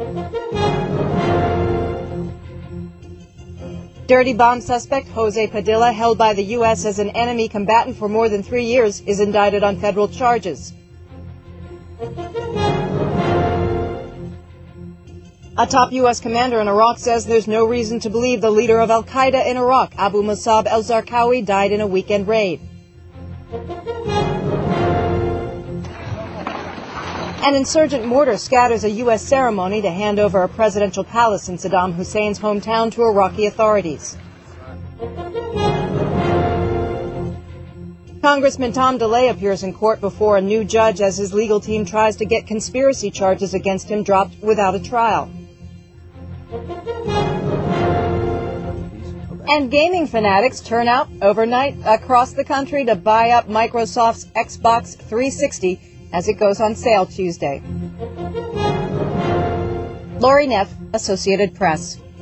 Dirty bomb suspect Jose Padilla, held by the U.S. as an enemy combatant for more than 3 years, is indicted on federal charges. A top U.S. commander in Iraq says there's no reason to believe the leader of al-Qaeda in Iraq, Abu Musab al-Zarqawi, died in a weekend raid. An insurgent mortar scatters a U.S. ceremony to hand over a presidential palace in Saddam Hussein's hometown to Iraqi authorities. Congressman Tom DeLay appears in court before a new judge as his legal team tries to get conspiracy charges against him dropped without a trial. And gaming fanatics turn out overnight across the country to buy up Microsoft's Xbox 360 as it goes on sale Tuesday. Lori Neff, Associated Press.